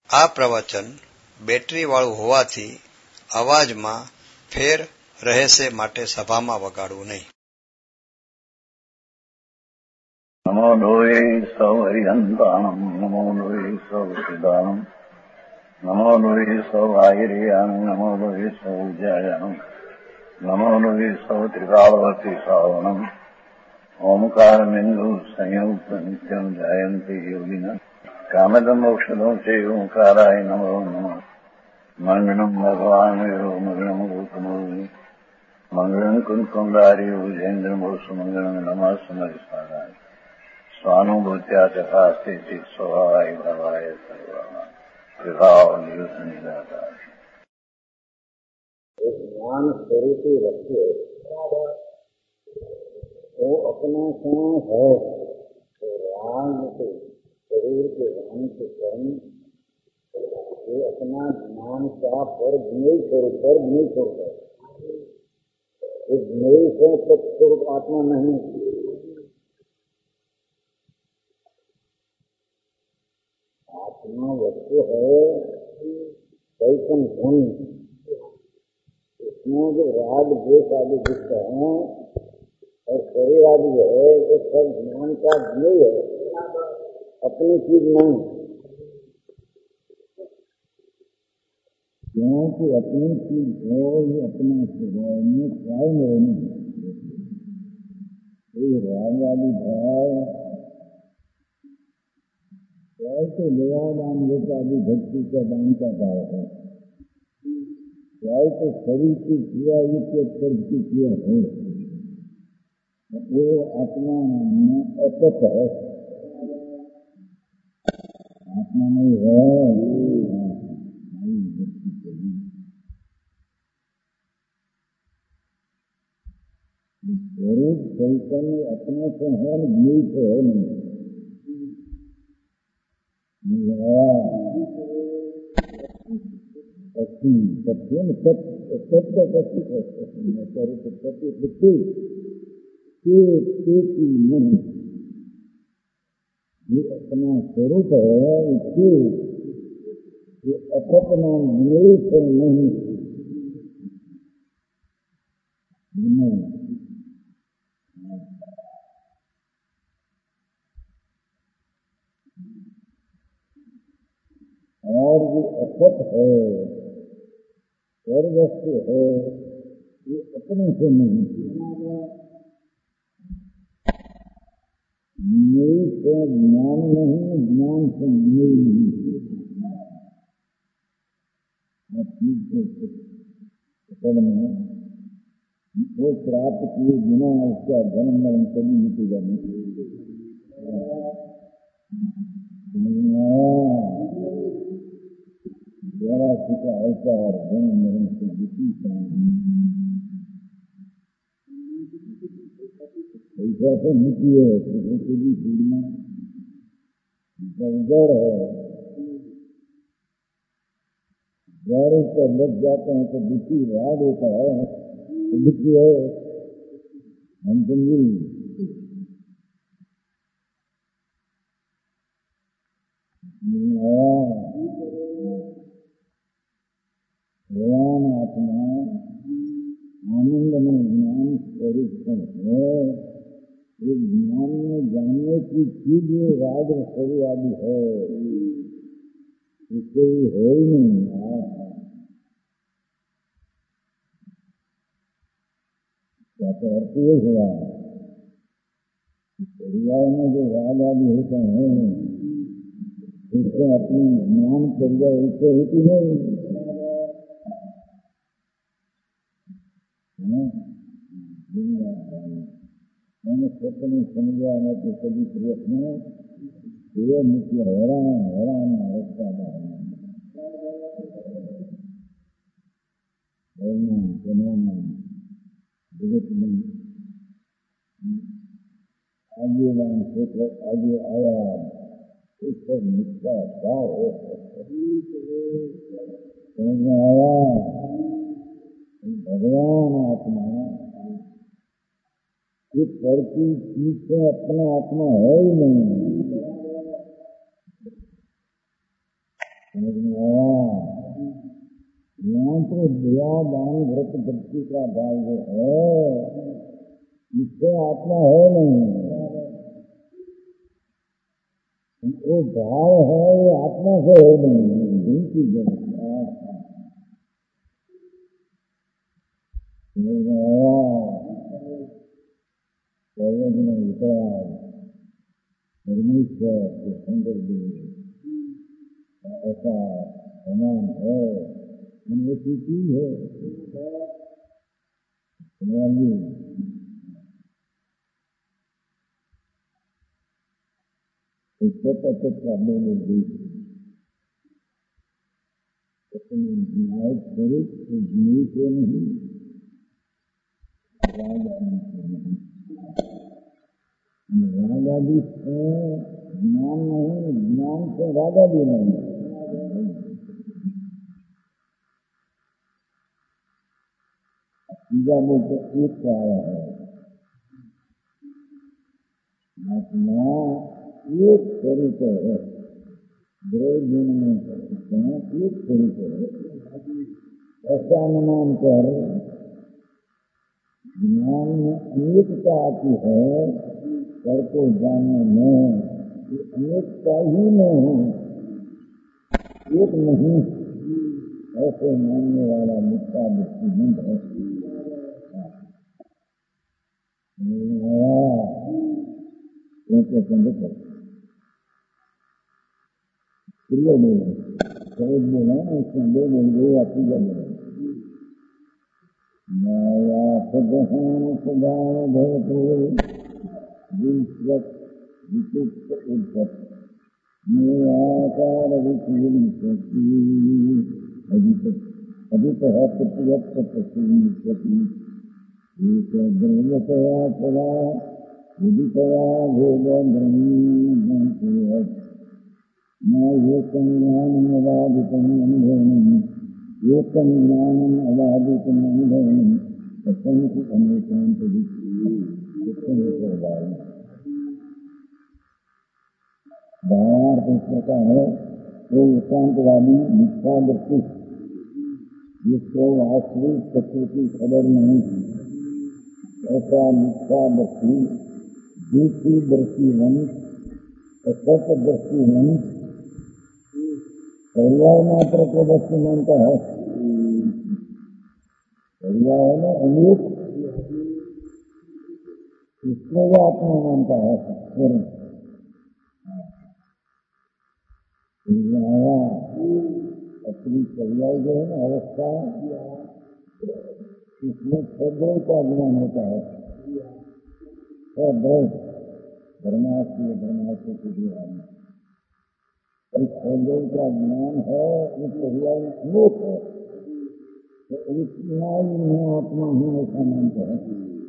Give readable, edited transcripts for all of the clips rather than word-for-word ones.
આ પ્રવચન બેટરી વાળું હોવાથી અવાજમાં ફેર રહેશે, માટે સભામાં વગાડવું નહીં. નમો લોહે સૌ હરિહંતાણમ, નમો લોહે સૌ સિદ્ધાણમ, નમો લોહે સૌ આયર્યાણમ, નમો લોહે સૌ જયાણમ, નમો લોહે સૌ ત્રિકાળવતી શ્રાવણમ. ઓમકાર બિંદુ સંયુક્ત નિત્યમ જાયંતિ યોગિના કામદમ મોક્ષદો છે ઓંકારાય નમો નમઃ. મંગળમ ભગવાન વિરો મંગળમ ગોતમોહિ મંગળમ કુંકુંડારી ભુજેન્દ્રમોષ મંગળમ નમઃ સમરિસ્વાદાય સ્વાનુભૂત્યા ચકાસ્તે ચિત સ્વભાવાય ભવાય સર્વમાં વિભાવ નિયુત નિરાકાર. ज्ञान स्वरूपी रखिए वो अपना क्या है, तो राग के शरीर के राम के कर्म ये अपना ज्ञान का पर ज्ञेय स्वरूप है. ये ज्ञेय स्वरूप आत्मा नहीं. आत्मा वस्तु है कैसन गुण. इसमें जो राग द्वेष आदि दिखते हैं और शरीर आदि है, वो सब ज्ञान का ज्ञेय है, अपनी चीज नहीं. क्योंकि अपनी चीज है, ये अपना स्वभाव में कायम रहना. ये राग आदि भाव तो लेवा दान लेता आदि भक्ति का दान का भाव है. चाहे तो शरीर की क्रिया युक्त कर्म की क्रिया हो, वो आत्मा में अपत है. आत्मा नहीं है. स्वरूप चैतन्य अपने से है, ज्ञेय से है नहीं. सत्य सत्य नहीं, ये अपना स्वरूप है. इसके ये अपना निवेश नहीं. और ये अपत है, सर्वस्व है, ये अपने से नहीं. ज्ञेय से ज्ञान नहीं, ज्ञान से ज्ञेय नहीं. असल में वो प्राप्त किए बिना उसका जन्म मरण कभी मिटेगा नहीं. जरा का अवतार जन्म मरण से जितनी ऐसा तो नीति है, भी पीढ़ियां जड़ है. जड़ पर लग जाते हैं तो दुखी राग होता है, तो दुखी है. हम समझे भगवान आत्मा आनंद में ज्ञान स्वरूप है. ये ज्ञान में जानने की चीज राग शरीर आदि है, इससे है ही नहीं. क्या तो अर्थ ये हुआ, परिवार में जो राग आदि होता है उससे अपनी ज्ञान क्रिया उससे होती नहीं. मैंने सत्य में समझा है कि सभी प्रयत्न ये मुख्य हैरान रखता है. जगत में आगे क्षेत्र आगे आया, इस पर निष्ठा भाव समझ में आया. भगवान आत्मा ये पर की चीज से अपना आत्मा है ही नहीं. समझ में आया? यहाँ तो दया दान व्रत भक्ति का भाव जो है, इससे आत्मा है नहीं। वो भाव है, ये आत्मा से है नहीं, जिनकी जगह परमेश्वर के सुंदर ऐसा समान है, वो चीज है स्वरूप जीव से नहीं, राजा भी है, ज्ञान नहीं, ज्ञान से राजा भी नहीं। पूजा में तो एक से आया है, आत्मा एक स्वरूप है, द्रव्य में एक स्वरूप है, ऐसा अनुमान कर ज्ञान में अनेकता आती है, कर को जानने में अनेकता ही नहीं, एक नहीं, ऐसे मानने वाला मुक्ता बुद्धिमंद है। माया सदहान सदान भवतो विश्वत विचित्र उद्धत निराकार विचीर्ण शक्ति अधिकः प्रत्यक्ष प्रसिद्धि एक ब्रह्मतया सदा विदितया भेद ब्रह्म न एकं ज्ञानम् अबाधितम् अनुभवम् एकं ज्ञानम् अबाधितम् अनुभवम् सत्संग अनेकांत भावार्थ इस प्रकार है, वो एकांतवादी मिथ्या दृष्टि जिसको वास्तविक तत्व की खबर नहीं, ऐसा मिथ्या दृष्टि दूसरी दृष्टि सत्य दृष्टि पर्याय मात्र को वस्तु मानता है। पर्याय है ना अनेक, इसको वो आत्मा मानता है। पर्याया अपनी पर्याय जो है ना अवस्था, इसमें सदैव का ज्ञान होता है। सदैव धर्मास्त्र के ज्ञान सदैव का ज्ञान है, इस पर्याय में अनेक है, तो इतना ही मैं आत्मा हूँ ऐसा मानते हैं।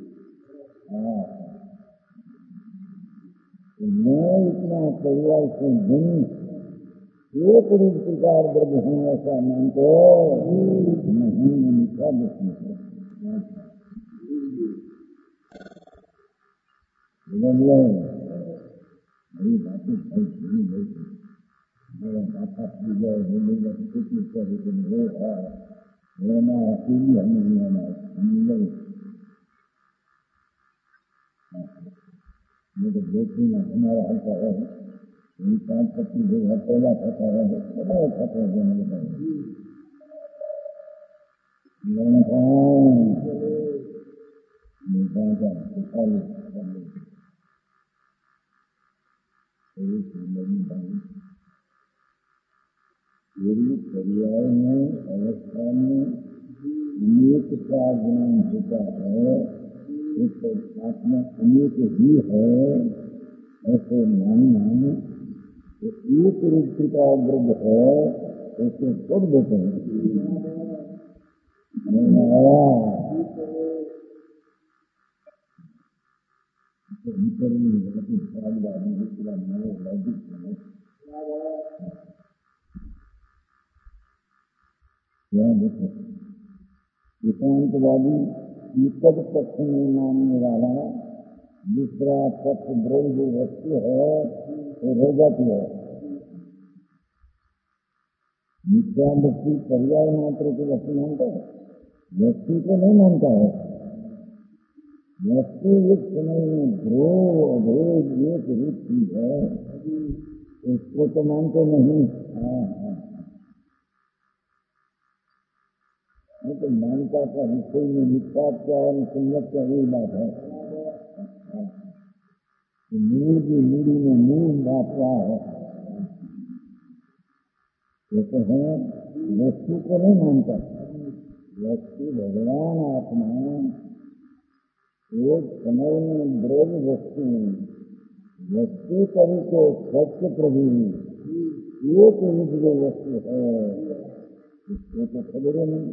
मैं इतना पर्याय से भिन्न एक रूप प्रकार ब्रह्म हूँ ऐसा मानते नहीं, मिथ्या दृष्टि है। मेरी बातें भाई सुनी नहीं, मेरा माथा पूजा बोलेगा तो कुछ कर लेना अकेली हमें नहीं आना नहीं, मेरे बेटी में हमारा हल्का है, यही 5-25 जगह पहला खाता है, बड़ा खाता है मेरे पर्याय में अवस्था में अनेक का ज्ञान होता है, इस आत्मा अनेक ही है ऐसे मानना, तो एक रूप का ब्रह्म है ऐसे छोड़ देते हैं। एकांतवादी एकद पक्ष में मानने वाला दूसरा पक्ष द्रव्य जो वस्तु है वो रह जाती है। मिथ्या दृष्टि पर्याय मात्र को वस्तु मानता है, वस्तु को नहीं मानता है। वस्तु एक समय में ध्रुव अभेद एक रूप चीज है, उसको तो मानते नहीं। तो मानता का विषय में मिथ्या क्या और सुन्नत क्या यही बात है। मूल की मूड़ी में मूल बात क्या है, कहते हैं वस्तु को नहीं मानता। वस्तु भगवान आत्मा एक समय में द्रव्य वस्तु वस्तु तरीके सत्य प्रभु एक रूप जो वस्तु है, इसको तो खबर नहीं,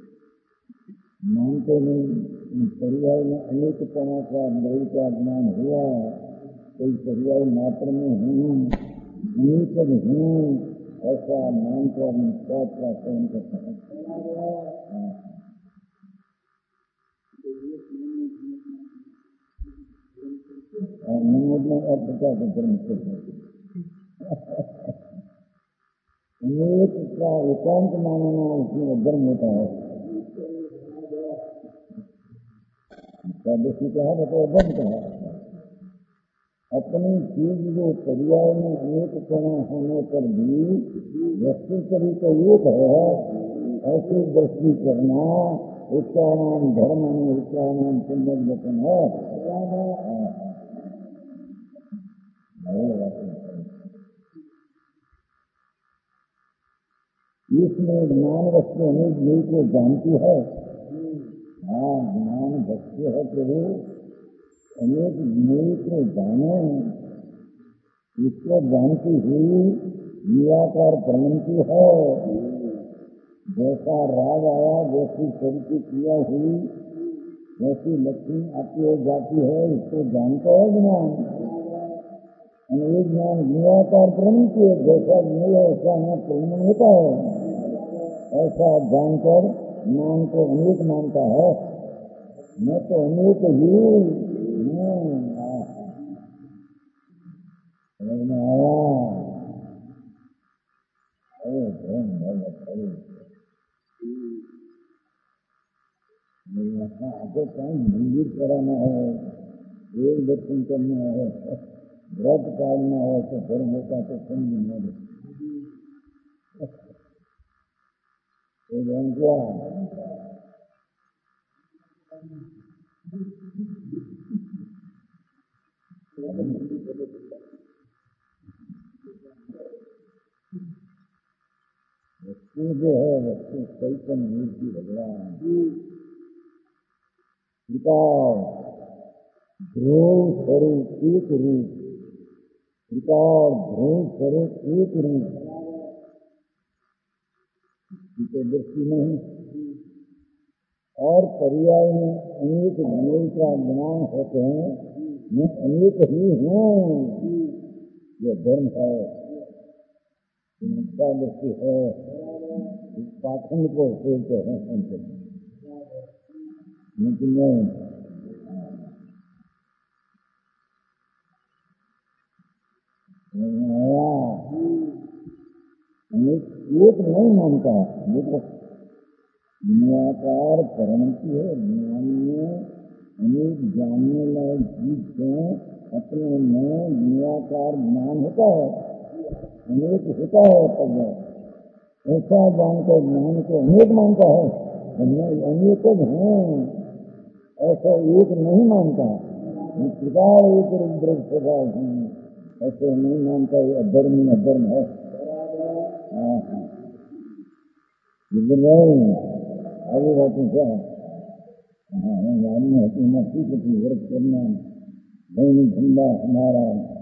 मानते नहीं। पर्याय में अनेक तरह का द्रव्य का ज्ञान हुआ, कोई पर्याय मात्र में हूँ अनेक हूँ ऐसा मानकर निष्पात का सहन करता है। अर्थ का धर्म से अनेक का एकांत मानना उसमें धर्म होता है। बेसी का है तो धर्म का है। अपनी चीज जो पर्याय में अनेक कणा होने पर भी वस्तु तरीका एक है, ऐसी दृष्टि करना उसका नाम धर्म है, उसका नाम पुण्यवचन है। इसमें ज्ञान वस्तु अनेक जीव को जानती है। हाँ, ज्ञान वस्तु है प्रभु, अनेक जीव को जाने, इसको जानती हुई निराकार प्रणति है। जैसा राग आया, जैसी सबकी क्रिया हुई, वैसी लक्ष्मी आती है जाती है, इसको जानता है ज्ञान। अनेक ज्ञान निराकार प्रणति है, जैसा नहीं है ऐसा यहाँ प्रणमन होता है। ऐसा जानकर ज्ञान को अनेक मानता है। मैं तो अनेक ही आया। आगे कहीं मंदिर कराना है, एक दर्शन करना है, व्रत पालना है तो धर्म होता तो समझ न दे क्या वस्तु जो है, वस्तु चैतन्य मूर्ति भगवान ध्रुव स्वरूप एक रूप, ध्रुव स्वरूप एक रूप की दृष्टि नहीं। और पर्याय में अनेक जीव का ज्ञान होते हैं, मैं अनेक ही हूँ, यह धर्म है, निष्ठा दृष्टि है। इस पाखंड को खोलते हैं संत, लेकिन एक नहीं मानता। देखो निराकार परिणति है, ज्ञान में अनेक जानने लायक चीज से अपने में निराकार ज्ञान होता है, अनेक होता है। तब ऐसा जानकर ज्ञान को अनेक मानता है, अनेक हूँ ऐसा एक नहीं मानता। प्रकार एक रुद्र स्वभाव हूँ ऐसे नहीं मानता। ये अधर्म अधर्म है। आगे बात क्या जानना है कि नफी को व्रत करना नहीं धंधा हमारा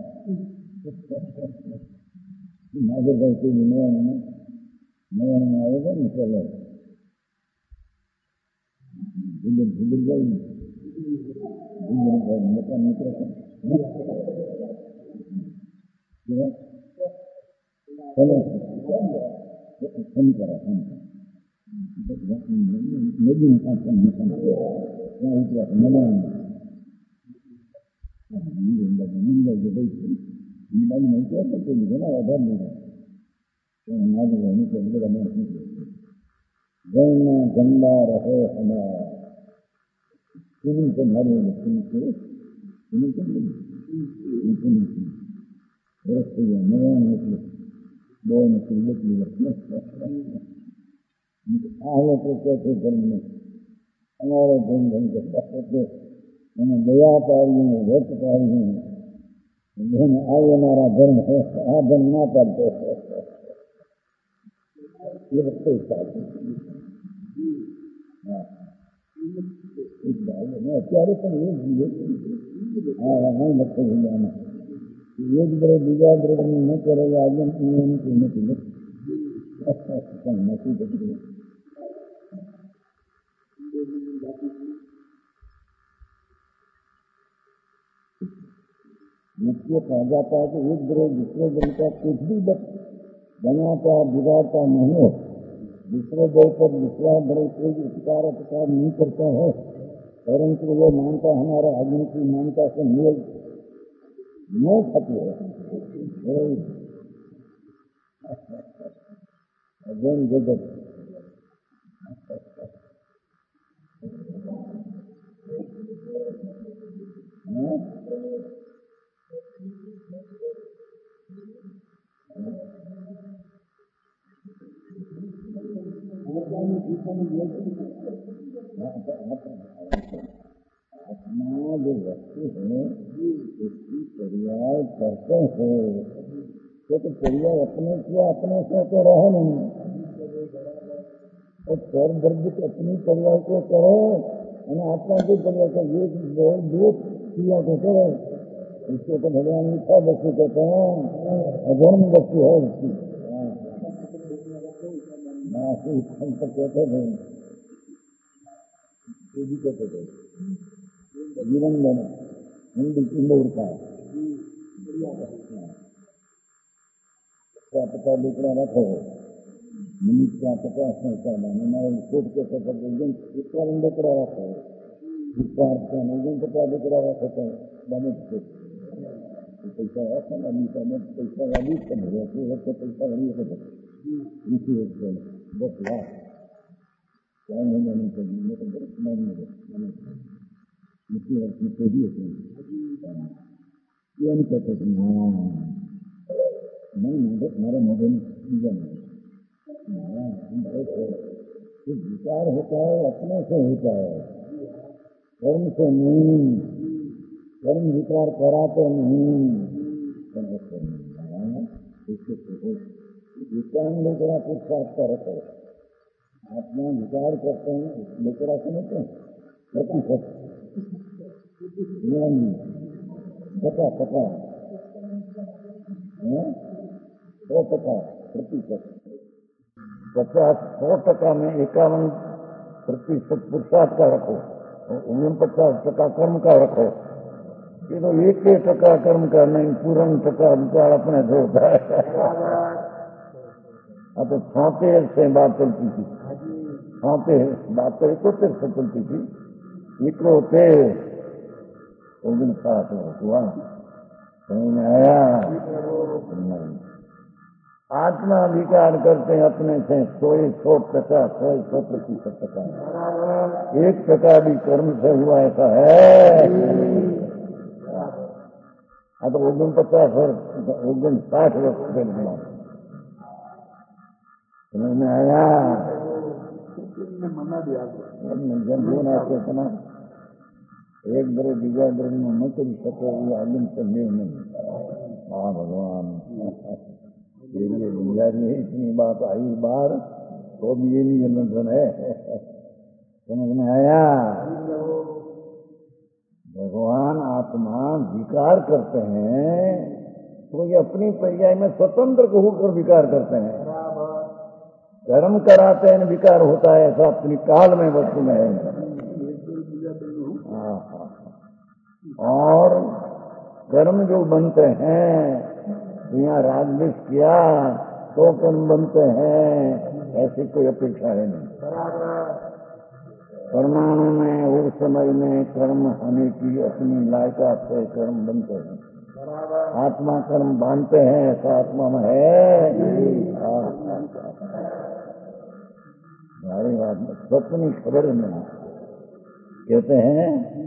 नागर करके नया आएगा न चलो भूल गई मोटा मित्र चलो हम करा नदी आसन नहीं कह सकते आधार नहीं तो हमारी रहने के लिए रमेश नहीं करते गंगा गंगा रहे हमारा सुनी तो भारी सुन के नया मतलब दो मतलब आगे तो कैसे धर्म में हमारे धन धन के साथ मैंने दया पारी हूँ व्यक्त पारी हूँ आगे हमारा धर्म है आ धर्म ना पाते અત્યારે પણ એ જોઈએ ભગવાન એક બ્રે બીજા બ્રે ન કરે આગળ નથી નથી मुख्य कहा जाता है कि एक ग्रह दूसरे ग्रह का कुछ भी बनाता बिगाड़ता नहीं हो दूसरे ग्रह पर दूसरा ग्रह कोई उपकार अपकार नहीं करता है परंतु वो मानता हमारा आदमी की मानता से मेल न खाती है अजैन जगत आत्मा जो वस्तु है उसकी पर्याय करते हैं तो पर्याय अपने किया अपने से तो रहे नहीं और कर दर्द अपनी पर्याय को करो आत्मा की पर्याय को दो क्रिया को करो इसको तो भगवान मिथ्या वस्तु कहते हैं अधर्म वस्तु है उसकी कहते थे भी कहते थे जीवन में इंदौर का क्या पता दूसरा रखो मिनट क्या पता हमारे कोट के दूसरा बंदोकरा रखो पता दूसरा रखो बने पैसा रखो पैसा वाली तो पैसा वही इसी एक 10 लाख क्या नहीं चाहिए तो इसी वर्ष में तो भी ये नहीं कहते नहीं हमारे मदे में विचार होता है अपने से होता है कर्म से नहीं कर्म विचार कराते नहीं विचार लेकर पुरुषार्थ का रखो आत्मा विचार करते हैं लेकर समझते हैं पता 100% 100% में 51% पुरुषार्थ का रखो 49% कर्म का रखो ये तो 1% कर्म का नहीं पूर्ण टका विचार अपने से होता है अब तो छाते से बात चलती थी छाते बात तो 71 से चलती थी इकरो थे उस दिन साथ हुआ समझ में आया नहीं आत्मा विकार करते हैं अपने से 100% 100% 1% भी कर्म से हुआ ऐसा है अब तो 49 वर्ष 60 वर्ष से हुआ समझ में आया जन चेतना एक बड़े बीजा बड़े में न कर सके ये आलिम संदेह नहीं हाँ भगवान ये दुनिया में इतनी बात आई बार तो भी ये नहीं नियंत्रण है समझ में आया भगवान आत्मा विकार करते हैं तो ये अपनी पर्याय में स्वतंत्र को होकर विकार करते हैं कर्म कराते हैं विकार होता है ऐसा अपनी काल में वस्तु में है और कर्म जो बनते हैं यहाँ राजद्वेष किया तो कर्म बनते हैं ऐसी कोई अपेक्षा है नहीं परमाणु में वो समय में कर्म होने की अपनी लायकात से कर्म बनते हैं आत्मा कर्म बांधते हैं ऐसा आत्मा में है सपनी खबर नहीं। कहते हैं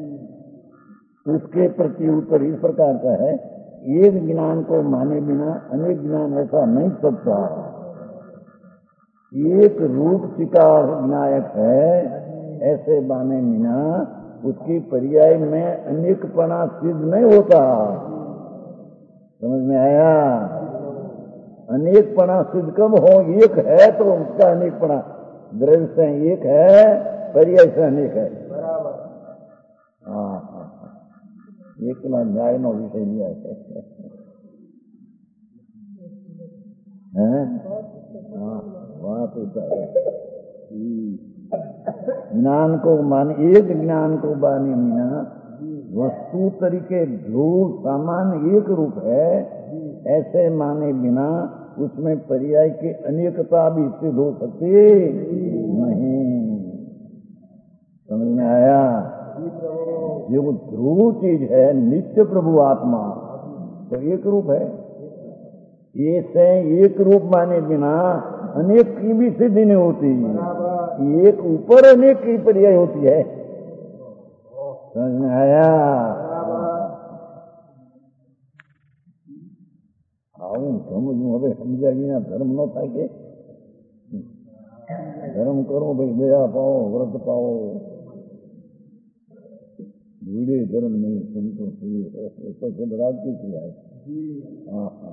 उसके प्रति उत्तर इस प्रकार का है, एक ज्ञान को माने बिना अनेक ज्ञान ऐसा नहीं सकता। एक रूप का विनायक है ऐसे माने बिना उसकी पर्याय में अनेकपना सिद्ध नहीं होता। समझ में आया? अनेकपना सिद्ध कब हो? एक है तो उसका अनेकपना, द्रव्य से एक है, पर्याय से अनेक है। हाँ, एक न्याय नो विषय लिया है। बात होता है ज्ञान को मान, एक ज्ञान को माने बिना वस्तु तरीके ध्रुव सामान्य एक रूप है ऐसे माने बिना उसमें पर्याय की अनेकता भी सिद्ध हो सकती नहीं। समझ में आया? जो ध्रुव चीज है नित्य प्रभु आत्मा तो एक रूप है, ये से एक रूप माने बिना अनेक की भी सिद्धि नहीं होती। एक ऊपर अनेक की पर्याय होती है। समझ में आया? આવું સમજવું હવે સમજાવી ના ધર્મ ન થાય કે ધર્મ કરો ભાઈ, દયા પાઓ, વ્રત પાઓ, ભૂલે ધર્મ नहीं सुनतो तो सब राग की क्रिया है। हाँ हाँ,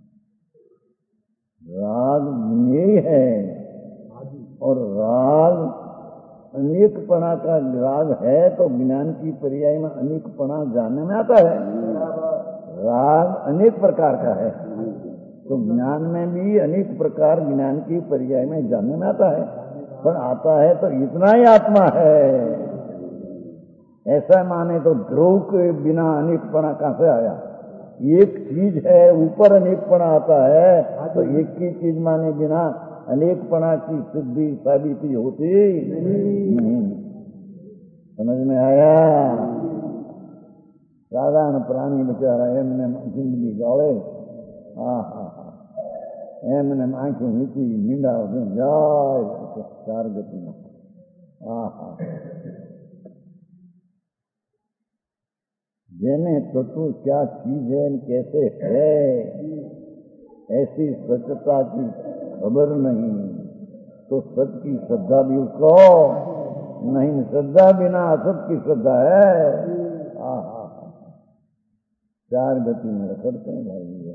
राग ज्ञेय है और राग अनेकपणा का राग है तो ज्ञान की पर्याय में अनेकपणा जानने में आता है। राग अनेक प्रकार का है तो ज्ञान में भी अनेक प्रकार ज्ञान की पर्याय में जानने में आता है, पर आता है तो इतना ही आत्मा है। ऐसा माने तो ध्रुव के बिना अनेकपणा कहां से आया? एक चीज है ऊपर अनेकपणा आता है तो एक की चीज माने बिना अनेकपणा की सिद्धि साबिती होती नहीं। समझ में आया? साधारण प्राणी बेचारा एमने जिंदगी गाड़े, हाँ हाँ हाँ, एमने आंखों नीची मींडा जाए चार गति में। हाँ हाँ, जेने तत्व क्या चीज है कैसे है ऐसी सत्यता की खबर नहीं तो सत्य की श्रद्धा भी उसको नहीं। श्रद्धा बिना असत की श्रद्धा है। हाँ हाँ, चार गति में रखते हैं भाई।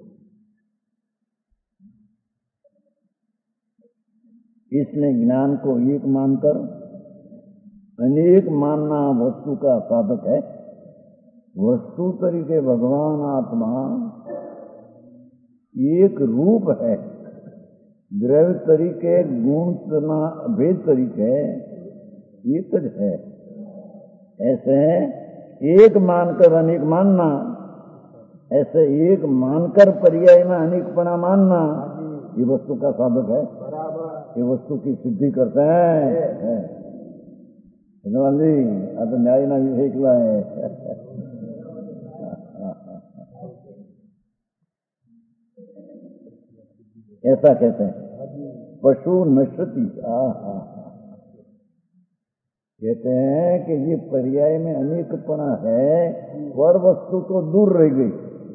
इसलिए ज्ञान को एक मानकर अनेक मानना वस्तु का साधक है। वस्तु तरीके भगवान आत्मा एक रूप है, द्रव्य तरीके गुण भेद तरीके एक है। ऐसे एक मानकर अनेक मानना, ऐसे एक मानकर पर्याय में अनेकपणा मानना, ये वस्तु का साधक है। ये वस्तु की सिद्धि करते हैं। भगवान जी अब न्याय ना विवेकला है। ऐसा कहते हैं पशु नश्यति। कहते हैं कि ये पर्याय में अनेकपणा है, पर वस्तु तो दूर रह गई,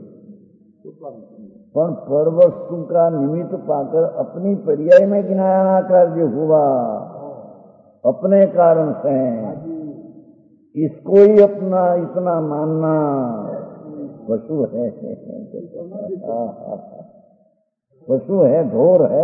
पर पर वस्तु का निमित्त पाकर अपनी पर्याय में गिनाया कार्य हुआ अपने कारण से। इसको ही अपना इतना मानना पशु है। पशु है, घोर है।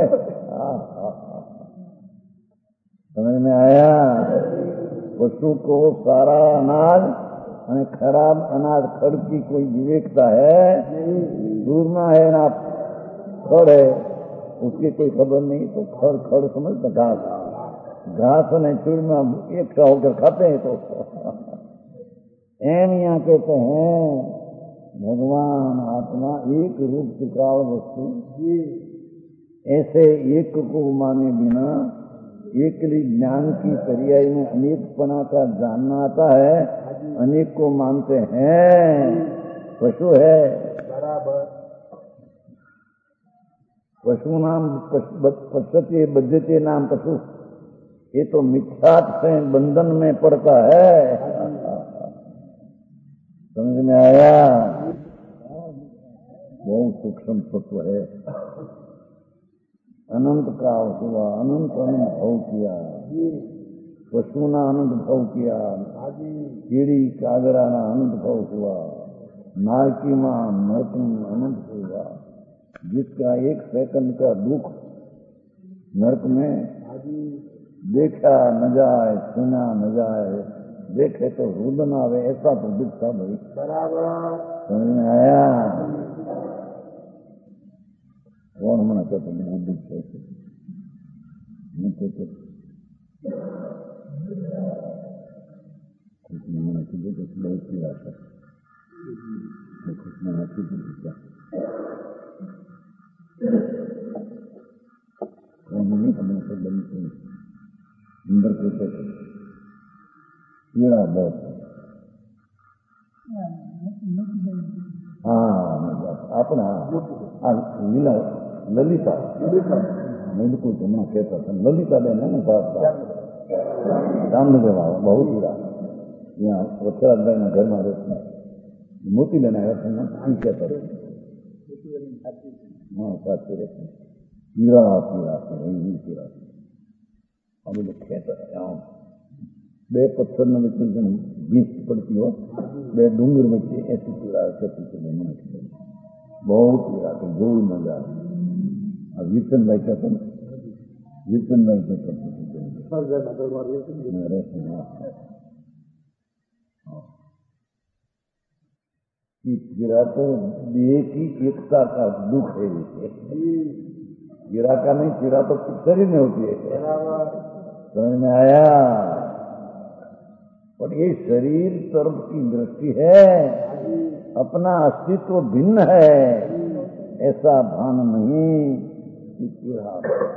समझ में आया? पशु को सारा अनाज खराब अनाज खड़ की कोई विवेकता है? दूर में है ना, खड़ है उसकी कोई खबर नहीं तो खड़ खड़ समझता घास ने चूड़ में एक सा होकर खाते हैं। तो एम यहाँ कहते हैं भगवान आत्मा एक रूप त्रिकाल वस्तु, ऐसे एक को माने बिना एकली ज्ञान की पर्याय में अनेकपना का जानना आता है, अनेक को मानते हैं। पशु है बराबर। पशु नाम पश्यते बद्धते नाम पशु। ये तो मिथ्यात से बंधन में पड़ता है। समझ में आया? बहुत सूक्ष्म तत्व है। अनंत का हुआ, अनंत अनुभव किया, पशुना अनुभव किया, कीड़ी कागड़ा ना अनुभव हुआ, नारकी मां नरक अनुभव हुआ। जिसका 1 सेकंड का दुख नरक में देखा न जाए, सुना न जाए, देखे तो रुदन आवे, ऐसा तो दिखता भाई। बराबर समझ में आया? कौन मना कहते हैं बुद्ध कैसे कुछ नहीं मना कीजिए, कुछ बहुत की बात है, कुछ मना कीजिए क्या कौन नहीं हमें से बनते अंदर को तो कीड़ा बहुत है। हाँ अपना लीला ललिता मैं को जमा कहता था, ललिता बहन है ना बात रामनगर वाला बहुत बुरा यहाँ वत्सराज भाई ना घर में रहते हैं, मोती बहन आया था ना कहता हाँ साथ रहते हैं कीड़ा कीड़ा अब लोग कहता है बे पत्थर न बच्चे जब बीच पड़ती हो बे डूंगर बच्चे ऐसी कीड़ा कहती बहुत कीड़ा तो जोड़ न जा। अब वीरचंद भाई कहते वीरचंद भाई कहते गिरा तो देह की एकता का दुख है। गिरा का नहीं, गिरा तो शरीर में होती है। समझ में आया? और ये शरीर तरफ की दृष्टि है, अपना अस्तित्व भिन्न है, ऐसा भान नहीं कि कीड़ा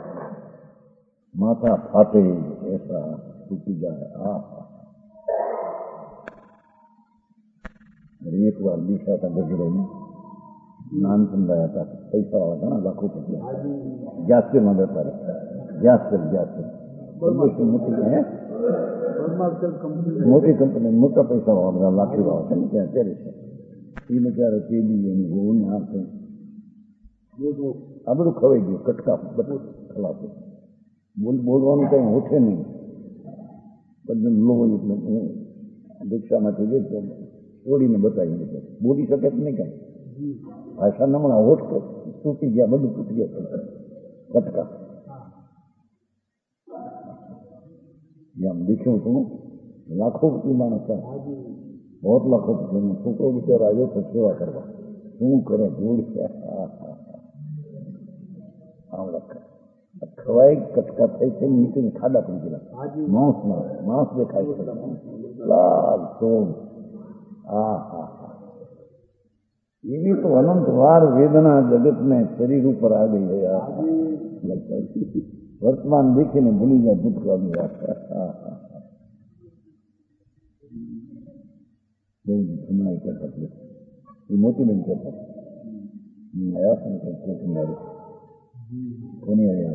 माथा फाटे ऐसा टूटी जाए। एक बार लिखा था गजरे में, नाम समझाया था, पैसा वाला था ना, लाखों रुपया गैस के मदद पर गैस मोटी है, मोटी कंपनी मोटा पैसा वाला लाखी वाला था क्या तेरे से क्या रचेली वो यहाँ से अब तो खवेगी कटका खिला बोलवा कहीं उठे नहीं पर जब लोग दीक्षा में छोड़ी ने बताई बोली सके नहीं कहीं ऐसा नमना होठ को टूटी गया, बधु टूट गया कटका। हम देखे तो लाखों की मानस है, बहुत लाखों छोकरो बिचार आयो तो सेवा करवा शू करे भूल खवाई कटका थे नीचे में खाड़ा पड़ी गया मांस देखाय लाल सोम ये भी तो अनंत बार वेदना जगत में शरीर ऊपर आ गई है यार। वर्तमान देखे ने भूली जाए दुख का भी सुनाई कर सकते मोती बन करता नया संकल्प कोनी आया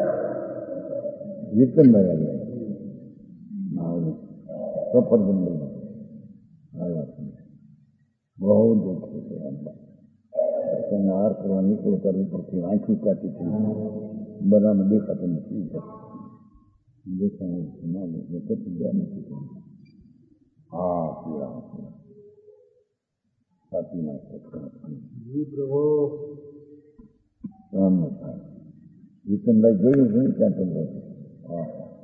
वीरचंद भाई आ गया सफर बन गई आया बहुत दुख होते हार करवानी को करनी पड़ती आंखी काटी थी बना में देखा तो नहीं देखा सुना नहीं पीड़ा साथी ना वीरचंद भाई જોયું क्या चल रहा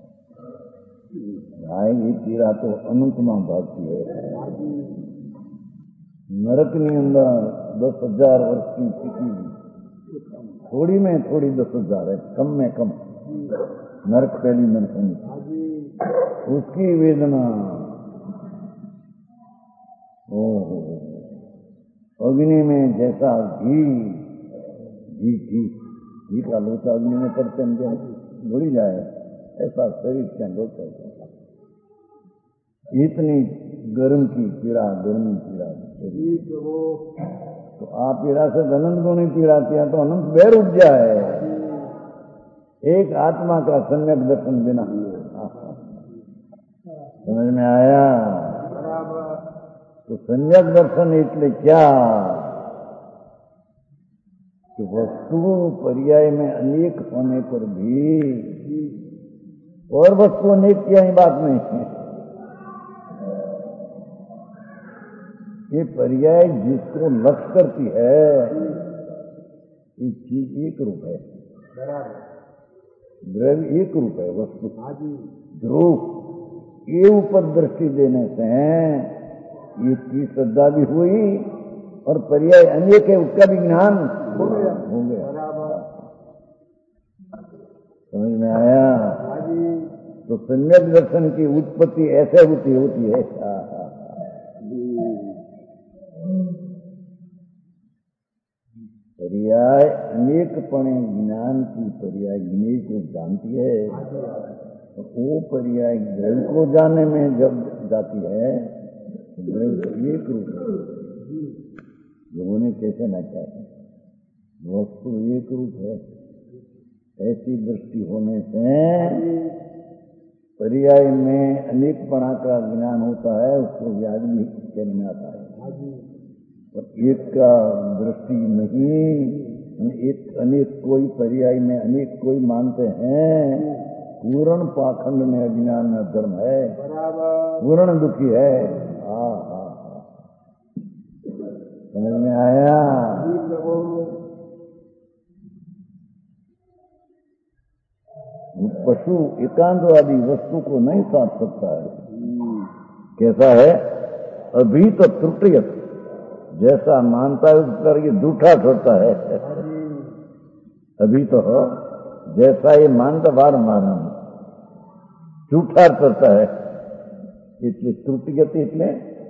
है ये पीड़ा तो अनंत में भागती है। नरक ની અંદર 10,000 वर्ष की स्थिति थोड़ी में थोड़ी 10,000 है, कम में कम नरक पहली नरक उसकी वेदना अग्नि में जैसा घी का लोटा अग्नि में पड़ते घुड़ी जाए ऐसा शरीर के लोटा इतनी गर्म की पीड़ा गर्मी पीड़ा तो आप पीड़ा से अनंत को नहीं पीड़ाती है तो अनंत बेर उठ जाए एक आत्मा का सम्यक दर्शन बिना समझ में आया? तो सम्यक दर्शन એટલે क्या कि वस्तु पर्याय में अनेक होने पर भी और वस्तु अनेक क्या ही बात नहीं है। ये पर्याय जिसको लक्ष्य करती है ये चीज एक रूप है, द्रव्य एक रूप है, वस्तु ध्रुव। ये ऊपर दृष्टि देने से ये की श्रद्धा भी हुई और पर्याय अनेक है उसका भी ज्ञान हो गया। समझ में आया? तो सम्यक दर्शन की उत्पत्ति ऐसे होती है। पर्याय अनेकपणे ज्ञान की पर्याय ज्ञेय को जानती है, तो वो पर्याय द्रव्य को जानने में जब जाती है तो द्रव्य एक रूप है। लोगों ने कैसे ना चाहे वस्तु एक रूप है। ऐसी दृष्टि होने से पर्याय में अनेकपणा का ज्ञान होता है, उसको व्याज भी कहने में आता है। और एक का दृष्टि नहीं, एक अनेक कोई पर्याय में अनेक कोई मानते हैं, पूर्ण पाखंड में अज्ञान में धर्म है, पूर्ण दुखी है। समझ में आया? पशु एकांतवादी वस्तु को नहीं साध सकता है। कैसा है? अभी तो त्रुटियत, जैसा मानता है उस पर ये झूठा करता है। अभी तो जैसा ये मानता बार माना झूठा करता है। इसलिए त्रुटियत એટલે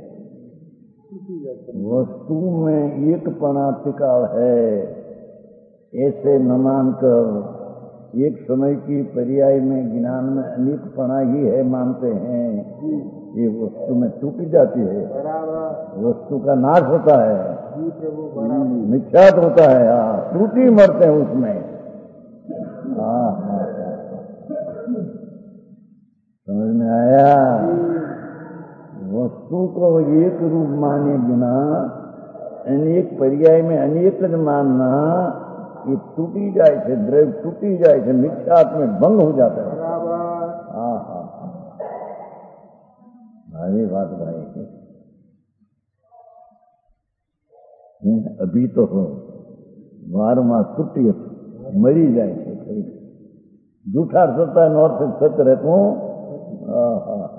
वस्तु में एक पणा टिका है, ऐसे न मानकर एक समय की पर्याय में ज्ञान में अनेकपणा ही है मानते हैं, ये वस्तु में टूट जाती है, वस्तु का नाश होता है, मिथ्यात होता है, त्रुटि मरते हैं उसमें। समझ में आया? वस्तु को एक रूप माने बिना अनेक पर्याय में अनेक मानना ये टूटी जाए थे, द्रव्य टूटी जाए थे, मिथ्यात्व में भंग हो जाता है। भारी बात भाई। अभी तो हो वारमा टूटी मरी जाए थे, झूठा सत्ता नौर से सत्य रहता हूँ।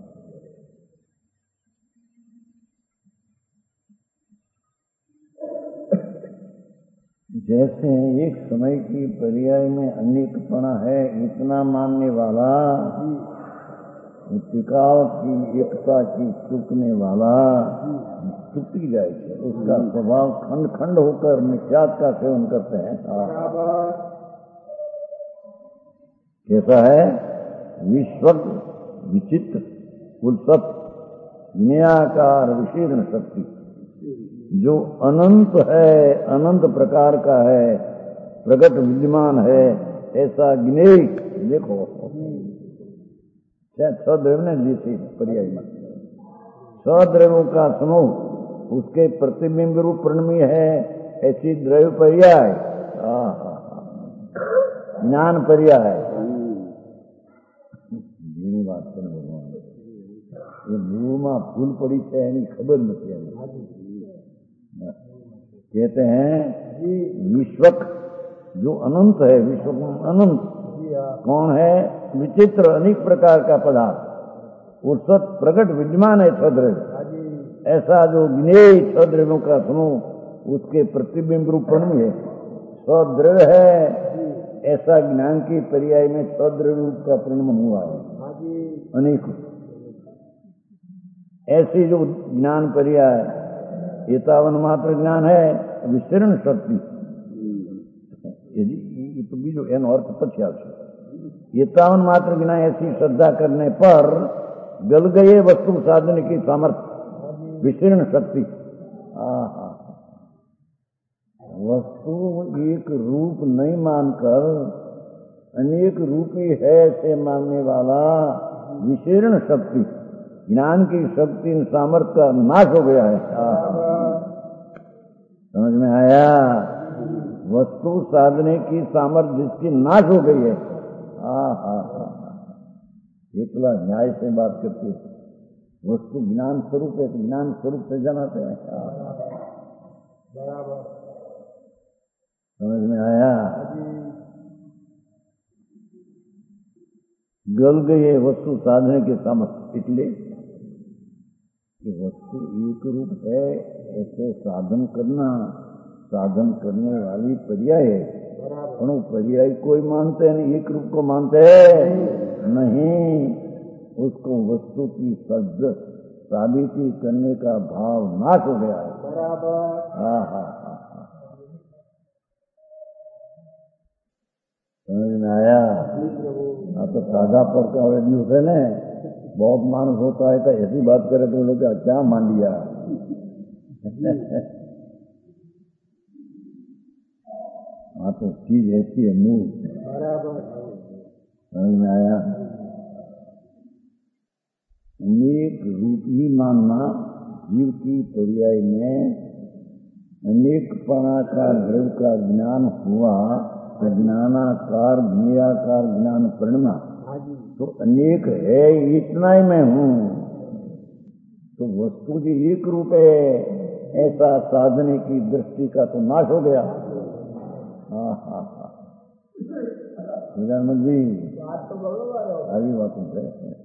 जैसे एक समय की पर्याय में अनेकपणा है इतना मानने वाला, टिकाव की एकता की चूकने वाला टूटी जाए, उसका स्वभाव खंड खंड होकर मिथ्यात का सेवन करते हैं। कैसा है? विश्व विचित्र कुलसत नियाकार विशीर्ण शक्ति, जो अनंत है, अनंत प्रकार का है, प्रगट विद्यमान है, ऐसा ज्ञेय। देखो छद्रव्य ने जैसे पर्याय में छद्रव्यों का समूह, उसके प्रतिबिंब रूप प्रणमीय है, ऐसी द्रव्य पर्याय, ज्ञान पर्याय। જેની વાત કરે ભગવાન, એ મૂળમાં ભૂલ પડી છે એની ખબર નથી આવી। कहते हैं विश्वक जो अनंत है, विश्व अनंत कौन है? विचित्र अनेक प्रकार का पदार्थ, उर्सत प्रकट विद्यमान है छद्रव्य, ऐसा जो ज्ञेय छद्रव्यों का समूह उसके प्रतिबिंब रूपण में छद्रव्य है, ऐसा ज्ञान की पर्याय में छद्रव्य रूप का परिणाम हुआ है अनेक। ऐसी जो ज्ञान पर्याय एतावन मात्र ज्ञान है विशीर्ण शक्ति, यदि तो बीजो एनो अर्थ પછી આવશે। एतावन मात्र ज्ञान ऐसी श्रद्धा करने पर गल गए वस्तु साधन की सामर्थ्य विशीर्ण शक्ति। वस्तु एक रूप नहीं मानकर अनेक रूपी है ऐसे मानने वाला विशीर्ण शक्ति ज्ञान की शक्ति सामर्थ्य का नाश हो गया है। समझ में आया? वस्तु साधने की सामर्थ्य जिसकी नाश हो गई है। एकला न्याय से बात करती है। वस्तु ज्ञान स्वरूप है, ज्ञान स्वरूप से जनाते हैं। समझ में आया? गल गई है वस्तु साधने के सामर्थ्य, इसलिए कि वस्तु एक रूप है, ऐसे साधन करना, साधन करने वाली पर्याय है। वो पर्याय कोई मानते हैं नहीं, एक रूप को मानते हैं नहीं। उसको वस्तु की सज्ज साबिती करने का भाव नाश हो गया है। समझ में आया? तो सादा पर का आदमी होते न, बहुत मानस होता है तो ऐसी बात करे तो लोग क्या मान लिया। हाँ तो चीज ऐसी है मूल। समझ में आया? अनेक रूप ही मानना जीव की पर्याय में अनेक पना का द्रव्य का ज्ञान हुआ, ज्ञानाकार ज्ञेयाकार ज्ञान परिणमा, तो अनेक है, इतना ही मैं हूँ। तो वस्तु जी एक रूप है, ऐसा साधने की दृष्टि का तो नाश हो गया। निजानंद जी आगे बात है।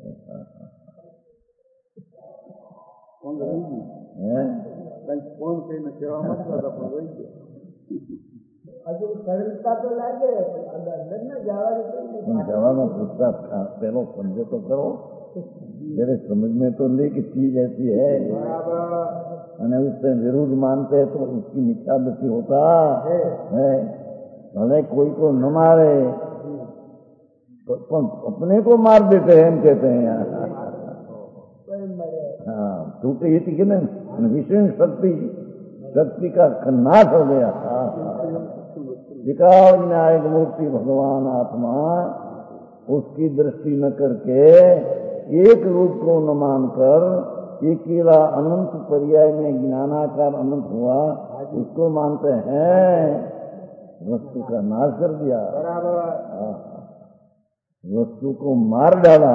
कौन से न सेवा मत हजू सरलता तो लागे, अंदर न जवाब पूछता था। पहले समझे तो करो, मेरे समझ में तो नहीं कि चीज ऐसी है, उससे विरुद्ध मानते हैं तो उसकी मिथ्या दृष्टि होता है। भले कोई को न मारे तो अपने को मार देते हैं, हम कहते हैं यार। हाँ, टूटे ही थी ना विशेष शक्ति का नाश हो गया। विकार न्यायिक मूर्ति भगवान आत्मा, उसकी दृष्टि न करके एक रूप को न मानकर अकेला अनंत पर्याय में ज्ञानाकार अनंत हुआ, उसको मानते हैं। वस्तु का नाश कर दिया, वस्तु को मार डाला।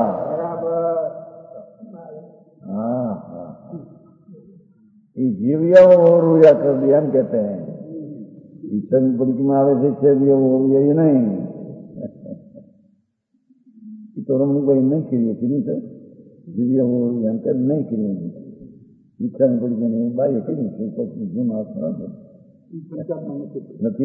जीविया और रुया कर दिया, हम कहते हैं। ईश्वर पड़ी में आवे से छेदिया वो यही नहीं तो रमणी भाई नहीं करिए किन्हीं से जीविया वो अंतर नहीं करिए। ईश्वर पड़ी में नहीं भाई कहीं से जुन आसरा નથી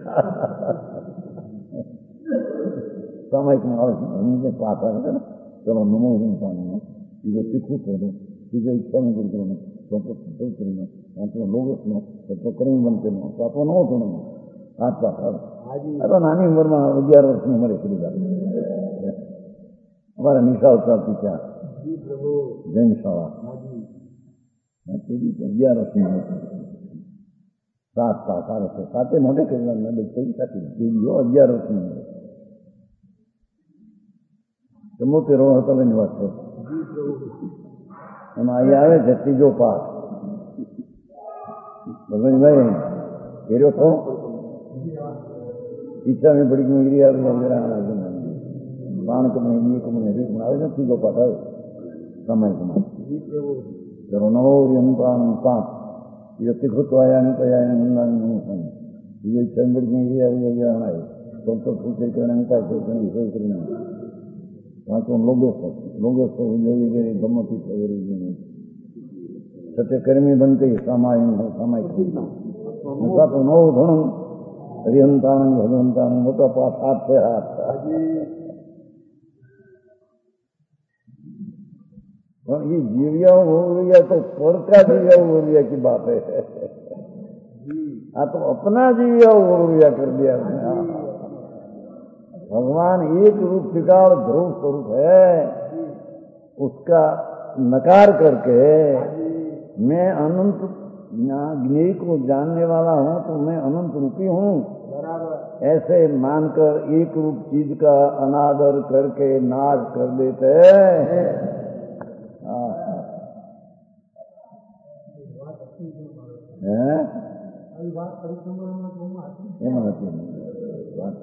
સામાયિકમાં આવે છે એમને પાછા છે ને ચલો નમો ઇન્સાન બીજો શીખવું પડે બીજો ઈચ્છાની ગુરુનો કરીને લોગસનો કરીને બનતેનો પાપો ન હતો ને હાથ પાછા તો નાની ઉંમરમાં 11 વર્ષની ઉંમરે કરી દીધા અમારા નિશાળ પ્રાપ્તિ ત્યાં જૈન શાળા 11 વર્ષની ઉંમર 7 પાસ આવે છે 7 મોઢે કરી પૈસા દેવીઓ 11 વર્ષની ઉંમરે ચમોતેર હતા એની વાત છે એમાં અહીંયા આવે છે ત્રીજો પાસ ભગવાનભાઈ ઘેર્યો છો ઈચ્છા મેં બડી ગઈ બાણ કમને બી કમને હરી આવે છે ત્રીજો પાસ આવે સમય કમાં ચલો નવો અંતાન પાંચ વ્યક્તિ કૃતવાયાને કયાને બીજો ઈચ્છા બડી ગઈ આવે ડોક્ટર પૂછે કરીને વિષય કરીને પાંચો લોગેશ જોઈ ગઈ ગમતી કરી ગઈ સત્ય કર્મી બનતી સામાયિક તો નવું ધણું હરિહંતાનંદ ભગવંતાનંદ મોટા પાસ હાથ છે હાથ પણ એ જીવ્યા હોવ્યા તો પરકા જીવ્યા હોવ્યા की बात है આ तो अपना जीव्या होव्या कर दिया भगवान एक रूप विकार ध्रुव स्वरूप है उसका नकार करके मैं अनंत ज्ञेय को जानने वाला हूं तो मैं अनंत रूपी हूं ऐसे मानकर एक रूप चीज का अनादर करके नाश कर देते हैं। એમાં નથી વાત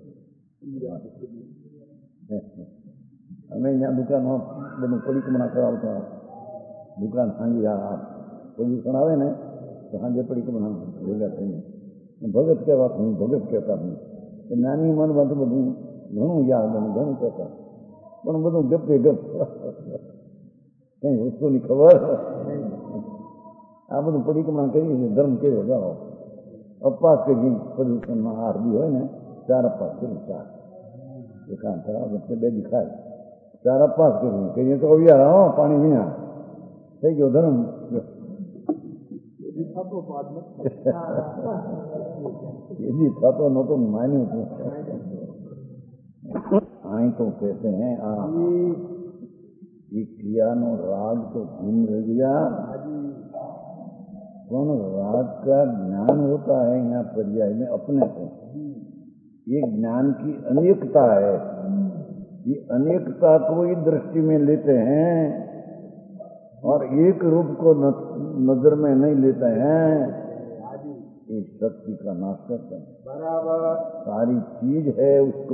અમે અહીંયા દુકાનમાં બધું પરિક્રમણા કરાવતા દુકાન સાંજે પ્રદૂષણ આવે ને તો સાંજે પરિક્રમણા ભેગા થઈને ભગત કહેવા હું ભગત કહેતા હું નાની ઉંમરમાં તો બધું ઘણું યાદ અને ઘણું કહેતા પણ બધું ગપે ગપ કઈ વસ્તુની ખબર આ બધું પરિક્રમણા કરીએ છીએ ધર્મ કેવો જાઓ અપવાસ કરી પ્રદૂષણમાં આરબી હોય ને 4 અપવાસ કરી 4 એકાંત વચ્ચે 2 દી ખાય 4 અપવાસ કરીએ તો અવિયાર પાણી વિના થઈ ગયો ધર્મ એથી થતો નહોતો માન્યું હતું અહીં તો कहते हैं ये क्रिया नो राग तो घूम रह गया कौन राग का ज्ञान होता है यहाँ पर्याय में अपने को ये ज्ञान की अनेकता है ये अनेकता को ही दृष्टि में लेते हैं और एक रूप को नजर में नहीं लेते हैं ये शक्ति का नाश करते हैं बराबर सारी चीज है उसको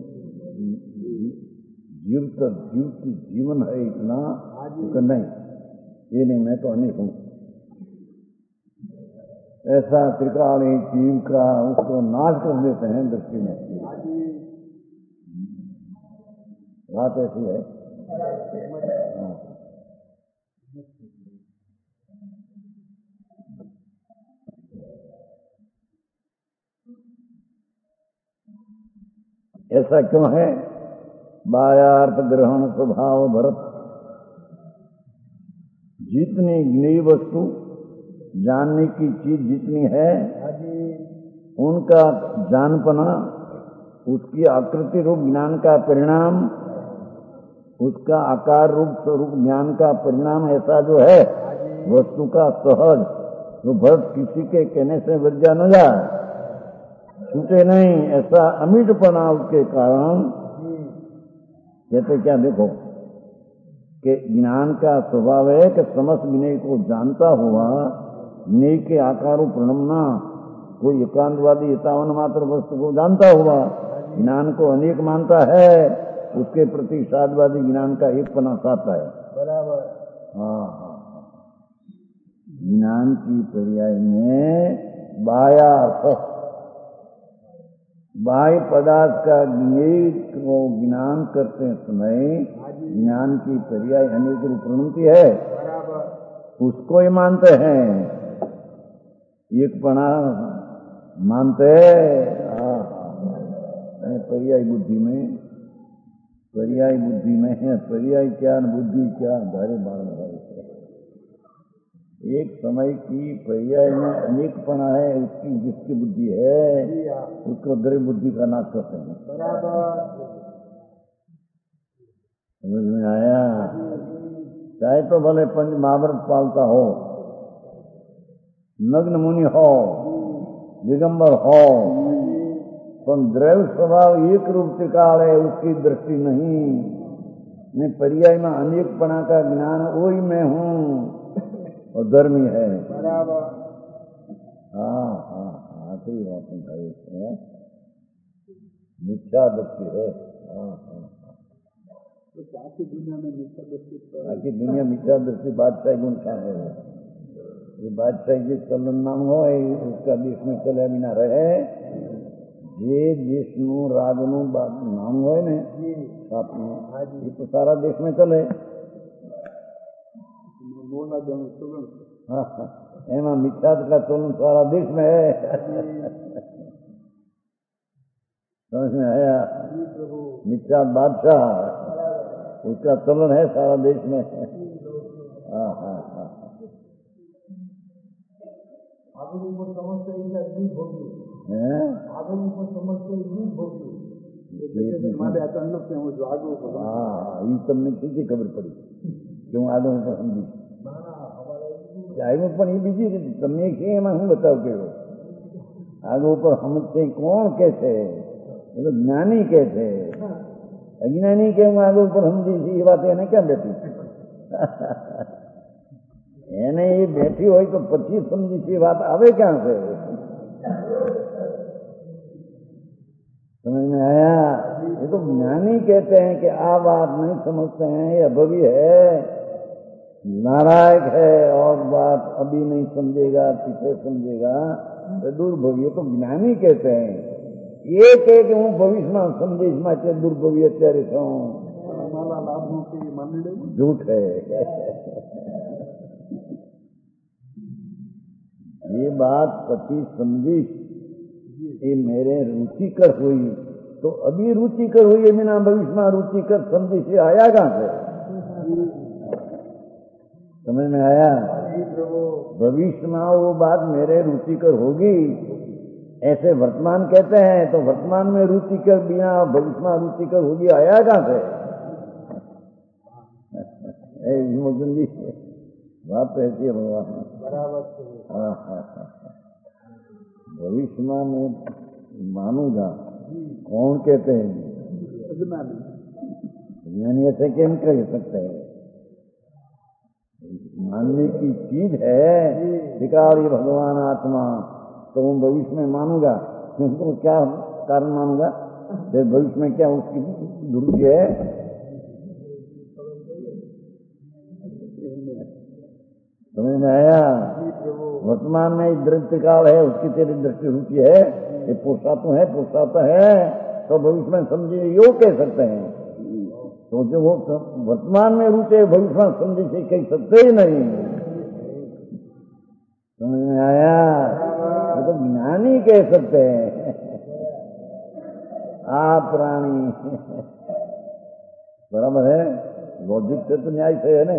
जीवती जीवन है इतना तो नहीं ये नहीं मैं तो अनेक हूँ ऐसा त्रिकाणी जीव का उसको नाश कर देते हैं दृष्टि में बात ऐसी है ऐसा क्यों है बायार्थ ग्रहण स्वभाव भरत जितनी ज्ञेय वस्तु जानने की चीज जितनी है उनका जानपना उसकी आकृति रूप ज्ञान का परिणाम उसका आकार रूप स्वरूप ज्ञान का परिणाम ऐसा जो है वस्तु का सहज जो भरत किसी के कहने से वर्जा न जाए छूटे नहीं ऐसा अमिटपना उसके कारण कहते क्या देखो कि ज्ञान का स्वभाव है कि समस्त विनय को जानता हुआ विनय के आकारों प्रणमना कोई एकांतवादी एकावन मात्र वस्तु को जानता हुआ ज्ञान को अनेक मानता है उसके प्रति साधवादी ज्ञान का एक पना साधता है बराबर हाँ ज्ञान की पर्याय में बाह्य पदार्थ का को ज्ञान करते समय ज्ञान की पर्याय अनेक रूप प्रणति है उसको ही मानते हैं एक पना मानते पर्याय बुद्धि में है पर्याय क्या बुद्धि क्या धारे बाण एक समय की पर्याय में अनेकपना है उसकी जिसकी बुद्धि है उसको द्रव्य बुद्धि का नाश करते हैं बराबर समझ में आया चाहे तो भले पंच महाभारत पालता हो नग्न मुनि हो दिगंबर हो पर द्रव्य स्वभाव एक रूप त्रिकाल है उसकी दृष्टि नहीं पर्याय में अनेकपना का ज्ञान वही मैं हूँ और धर्मी है बराबर हाँ सही बात है मिथ्या दृष्टि है आखिर दुनिया में मिथ्या दृष्टि आखिर दुनिया मिथ्या दृष्टि बादशाह गुण क्या है ये बादशाह जिस चलन नाम हो उसका देश में चले बिना रहे જે દેશનું રાજનું નામ હોય ને એ તો સારા દેશ में चले એમાં મિથ્યાત का चलन सारा देश में है समझ में आया मिथ्यात बादशाह उसका चलन है सारा देश में તમને સીધી ખબર પડી કે હું આગળ ઉપર સમજી પણ એ બીજી રીતે તમને એમાં હું બતાવ કર્યો આગળ ઉપર સમજશે કોણ કે છે એ તો જ્ઞાની કે છે અજ્ઞાની કે હું આગળ ઉપર સમજી છે એ વાત એને ક્યાં બેઠી એને એ બેઠી હોય તો પછી સમજી વાત આવે ક્યાં છે? समझ में आया? ये तो ज्ञानी कहते हैं कि आ बात नहीं समझते हैं, ये अभवी है, नारायक है, और बात अभी नहीं समझेगा, पीछे समझेगा, तो दुर्भवी। तो ज्ञानी कहते हैं। ये कहे कि हूँ भविष्य में संदेश में दुर्भवी अत्यारे छूं, झूठ है। ये बात पति समझी, ये मेरे रुचिकर हुई, तो अभी रुचिकर हुई है, बिना भविष्य में रुचिकर समझी से आया कहां से? समझ में आया? भविष्य में वो बात मेरे रुचिकर होगी, ऐसे वर्तमान कहते हैं, तो वर्तमान में रुचिकर बिना भविष्य में रुचिकर होगी, आया कहां से? विमोचन जी बात तो ऐसी है भगवान। भविष्य में मैं मानूंगा, कौन कहते हैं? ज्ञानी ऐसे कैसे कह सकते हैं? मानने की चीज है, शिकारी भगवान आत्मा, तो वो भविष्य में मानूंगा, क्योंकि क्या कारण मानूंगा? जब भविष्य में क्या उसकी दुरुपयोग है? समझ में आया? वर्तमान में दृष्टि काल है, उसकी तेरी दृष्टि रुचि है, ये पुरुषार्थ है, पुरुषार्थ है, तो भविष्य में समझे योग कह सकते हैं। तो जो वो वर्तमान में रुचि है, भविष्य में समझे से कह सकते ही नहीं। समझ में आया? तो ज्ञानी कह सकते हैं। आप प्राणी बराबर है, लॉजिक से तो न्याय से है ना।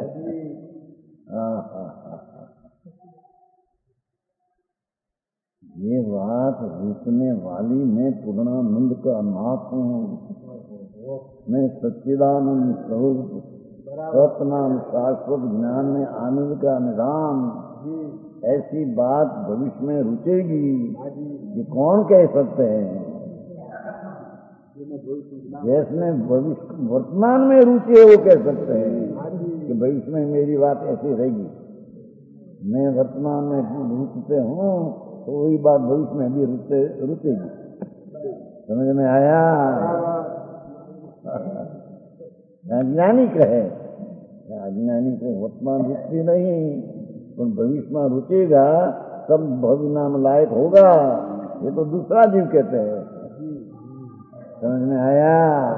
ये बात रुकने वाली, मैं पूर्णानंद का नाथ हूँ, मैं सच्चिदानंद स्वरूप सतनाम शाश्वत ज्ञान में आनंद का निधान, ऐसी बात भविष्य में रुचेगी, ये कौन कह सकते हैं? जिसमें भविष्य वर्तमान में रुचि है वो कह सकते हैं कि भविष्य में मेरी बात ऐसी रहेगी। मैं वर्तमान में रुचते हूँ, तो वही बात भविष्य में भी रुचेगी। समझ में आया? अज्ञानी कहे, अज्ञानी को वर्तमान रुचती नहीं, तो भविष्य में रुचेगा तब भविष्य नाम लायक होगा, ये तो दूसरा जीव कहते हैं। समझ में आया?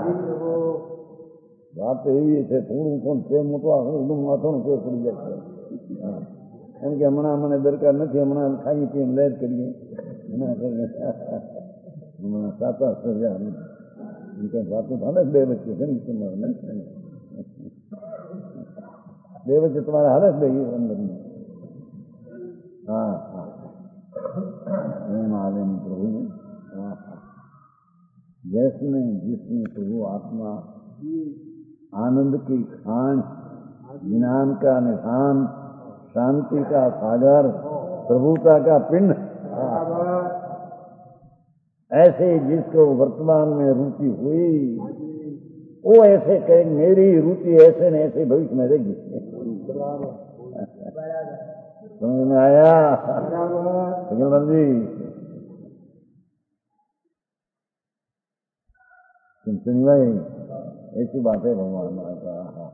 बात तो एવી છે, થોડું પણ છે મોટું આખું માથું છે પડી જાય એમ કે હમણાં મને દરકાર નથી, હમણાં ખાઈ પીને લેર કરીએ, હમણાં કરીએ, હમણાં સાતા સજા એમ કઈ વાતો હાલે બે વચ્ચે ઘણી તમારે નહીં, બે વચ્ચે તમારે હાલે બે અંદર। हाँ हाँ एम हाले प्रभु। हाँ हाँ जिसमें प्रभु आत्मा आनंद की खान, ज्ञान का निधान, शांति का सागर, प्रभुता का पिंड, ऐसे जिसको वर्तमान में रुचि हुई, वो ऐसे कहे मेरी रुचि ऐसे न ऐसे भविष्य में रहेगी। समझ में आया? जी सुन भाई, ऐसी बात है भगवान का।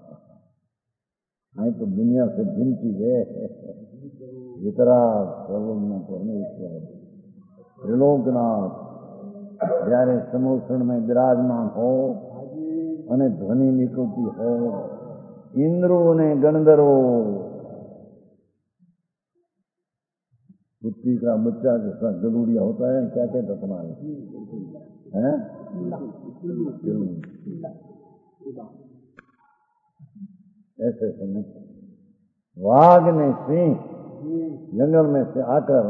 नहीं तो दुनिया से भिन्न चीज है, इतरा सर्वज्ञ परमेश्वर त्रिलोकनाथ जયારે સમોષણ में विराजमान हो અને ધ્વનિ નીકળતી हो, इंद्रो ने गणधरो, कुत्ती का बच्चा जैसा गलूड़िया होता है, क्या कहता तुम्हारे हैं? ऐसे समझ। वाघ ने सिंह जंगल में से आकर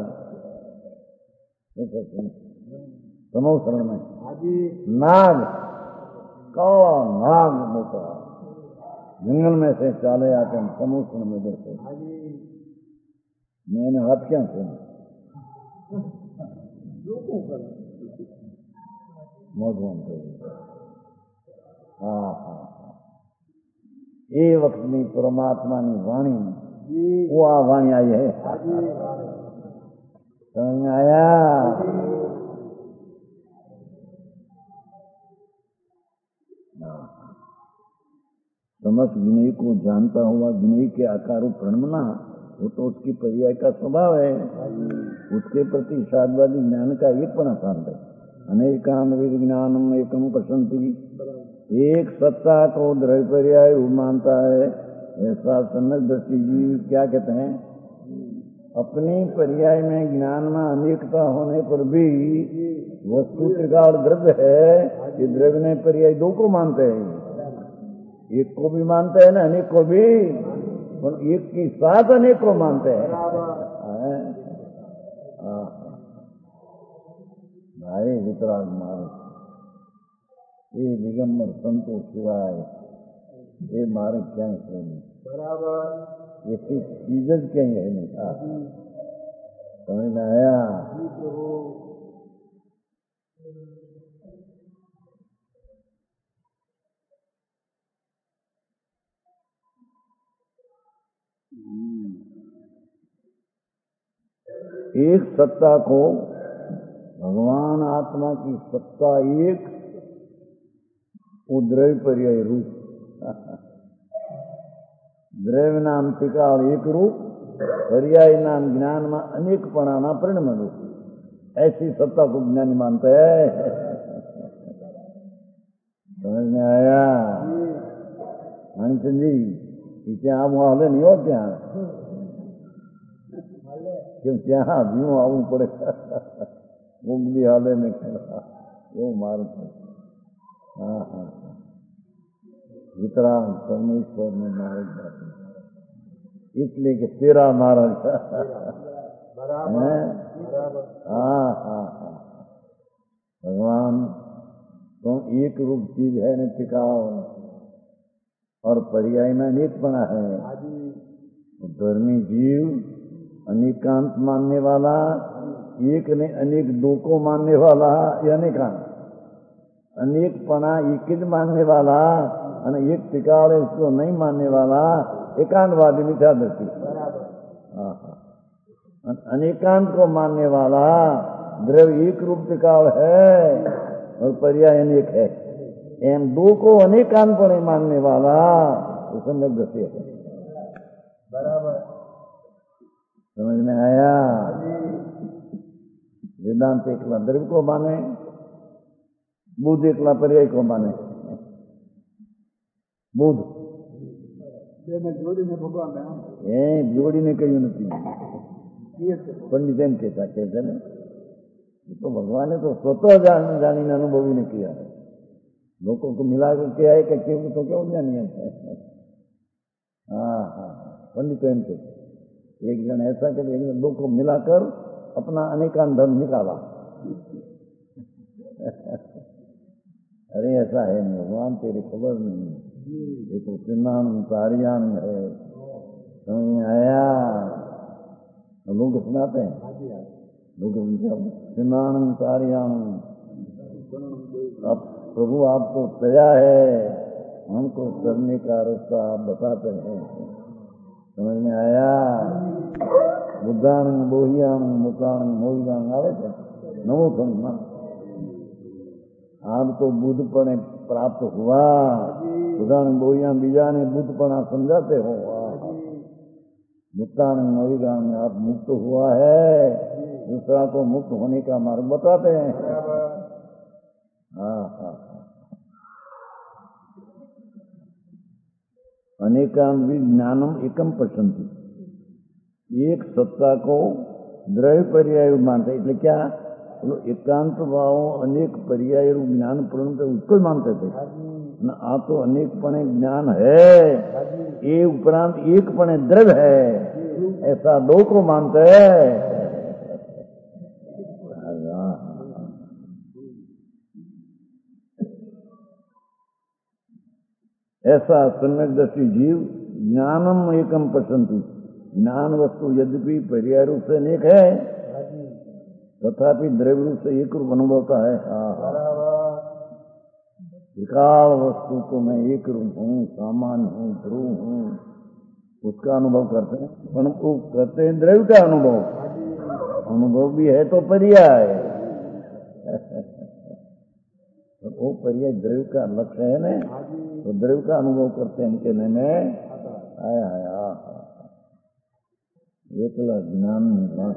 समोषण में नाग, काला नाग मोटा जंगल में से चाले आते हैं समोषण में बैठे, मैंने हाथ क्या सुना मौजूद करी। हाँ हाँ हाँ, એ વખતની પરમાત્માની વાણી वो वाणी आई है। समझ में आया? समस्त विनय को जानता हुआ विनय के आकार प्रणमना, वो तो उसकी पर्याय का स्वभाव है। उसके प्रति साधवादी ज्ञान का एक पना शांत है। अनेकान विज्ञानम एकम पसंती, एक सत्ता को द्रव्य पर्याय मानता है। ऐसा सम्यक दृष्टि जीव क्या कहते हैं? अपने पर्याय में ज्ञान में अनेकता होने पर भी वस्तु त्रिकाल द्रव्य है, ये द्रव्य ने पर्याय दो को मानते हैं। एक को भी मानते हैं ना, अनेक को भी, और एक के साथ अनेक को मानते हैं। भाई वितराग मार्ग, ये दिगंबर संतो शिवाय, ये मार्ग क्या है नहीं, ये चीज क्या है नहीं। समझ में आया? एक सत्ता को, भगवान आत्मा की सत्ता एक, वो द्रव्य पर्याय रूप, द्रव्य नाम टिकाल एक रूप, पर्याय नाम ज्ञान में अनेक पणाना परिणम रूप, ऐसी सत्ता को ज्ञानी मानते हैं। समझ में आया? हंसन जी, क्या आप हाले नहीं हो? क्या क्यों क्या यूं आવું પડે? मुंगली हाले में खेला वो मार। हाँ हाँ, वितराग परमेश्वर ने मार्ग बात, इसलिए कि तेरा मार्ग। हाँ हाँ हाँ, भगवान तुम एक रूप चीज है न टिकाओ, और पर्याय में अनेक बना है। धर्मी जीव अनेकांत मानने वाला, एक ने अनेक दो को मानने वाला, या अनेकांत, अनेक पना एक मानने वाला, एक टिकाव इसको नहीं मानने वाला, एकांतवादी मिथ्या दृष्टि। अनेकांत को मानने वाला द्रव्य एक रूप टिकाव है और पर्याय अनेक है। एम दो को अनेकांत को नहीं मानने वाला उसमें दृष्टि है। बराबर समझ में आया? वेदांत एकला द्रव्य को माने, बुद्ध एकला पर्याय को माने। बुद्ध जोड़ी ने कही नहीं, पंडित एम कहता कहते ने, तो भगवान ने तो स्वतः जानी ने अनुभवी ने किया है, लोगों को मिलाकर किया है कि क्यों तो क्यों जानी है। हाँ हाँ, पंडित एम कहते एक जन ऐसा कि एक जन दो को मिलाकर अपना अनेकांत धर्म निकाला। अरे ऐसा है नहीं भगवान, तेरी खबर नहीं, ये तो चिन्हान तारियान है। समझ में आया? लोग सुनाते हैं, लोग चिन्हान तारियान, अब प्रभु आपको तया है, हमको करने का रास्ता आप बताते हैं। समझ में आया? बुद्धान बोहियान मुतान मोहिदान आवे थे नवो संगमा, आप तो बुद्धपणे प्राप्त हुआ, बुद्धान बोहियान बीजा ने बुद्धपणा समझाते हो, मुक्तान मोहिदान में आप मुक्त हुआ है, दूसरा को मुक्त होने का मार्ग बताते हैं। हाँ हाँ, अनेकांत विज्ञानम एकम पश्यन्ति, एक सत्ता को द्रव्य पर्याय मानते, એટલે क्या एकांत भाव अनेक पर्याय ज्ञान पूर्ण उसको ही मानते थे। आ तो अनेकपणे ज्ञान है, ये उपरांत एकपणे द्रव्य है, ऐसा दो को मानते हैं। ऐसा सम्यक दृष्टि जीव ज्ञानम एकम पश्यन्ति, ज्ञान वस्तु यद्यपि पर्याय रूप से अनेक है तथापि द्रव्य रूप से एक रूप अनुभव होता है। विकाल वस्तु को मैं एक रूप हूँ, सामान्य हूँ, ध्रुव हूँ, उसका अनुभव करते हैं, पर वो करते हैं द्रव्य का अनुभव। अनुभव भी है तो पर्याय, तो वो पर्याय द्रव्य का लक्ष्य है ना, तो द्रव्य का अनुभव करते हैं कहने में आया आया एकला ज्ञान में